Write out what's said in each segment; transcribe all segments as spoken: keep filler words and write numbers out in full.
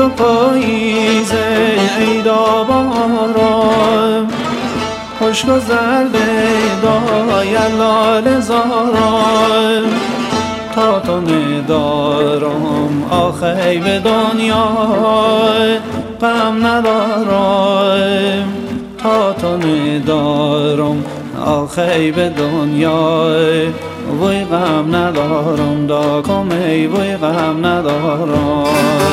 و پاییزه ای دابارم، خشک و زرده دای لاله زارم، تا تو ندارم آخی به دنیا غم ندارم، تا تو ندارم آخی به دنیا وی غم ندارم، دا کمی وی غم ندارم.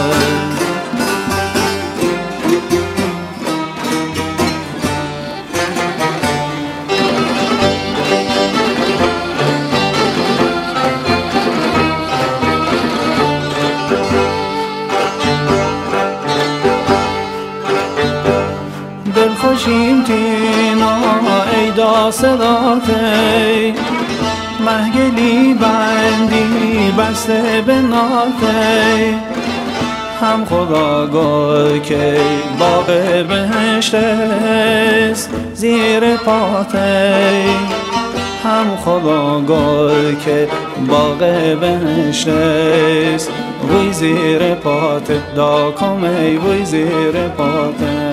دلخوشیم تینا ای دا صداتی، محگلی بندی بسته به ناتی، هم خدا گل که باغ بهشت است زیر پاتی، هم خدا گل که باغ بهشت است وی زیر پاتی، دا کمی وی زیر پاتی.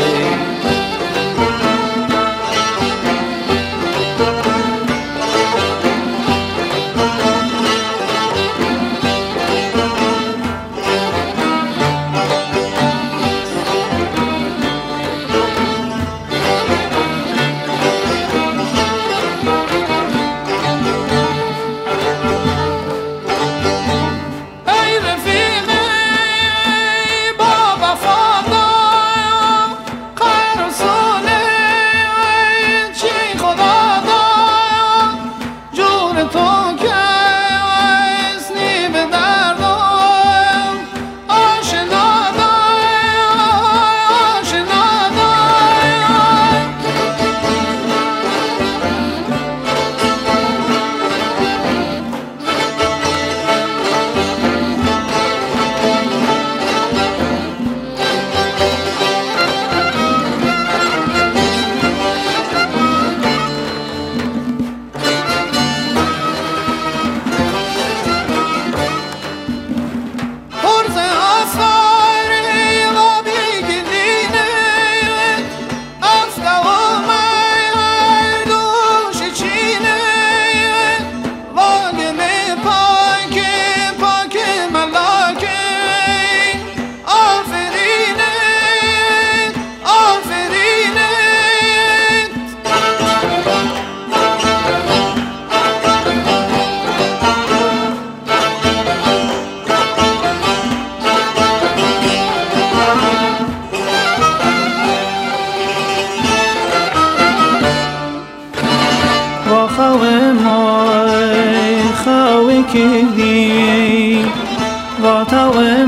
خواه مای خواه کردی و توه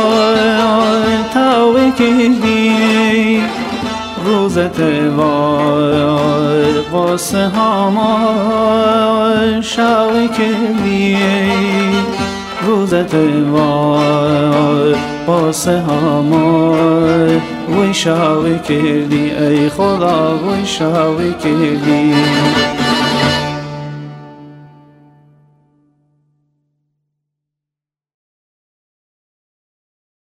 مای توه کردی، روزت وای قصه همای شوه کردی، روزت وای قصه همای وی شوه کردی، ای خدا وی شوه کردی.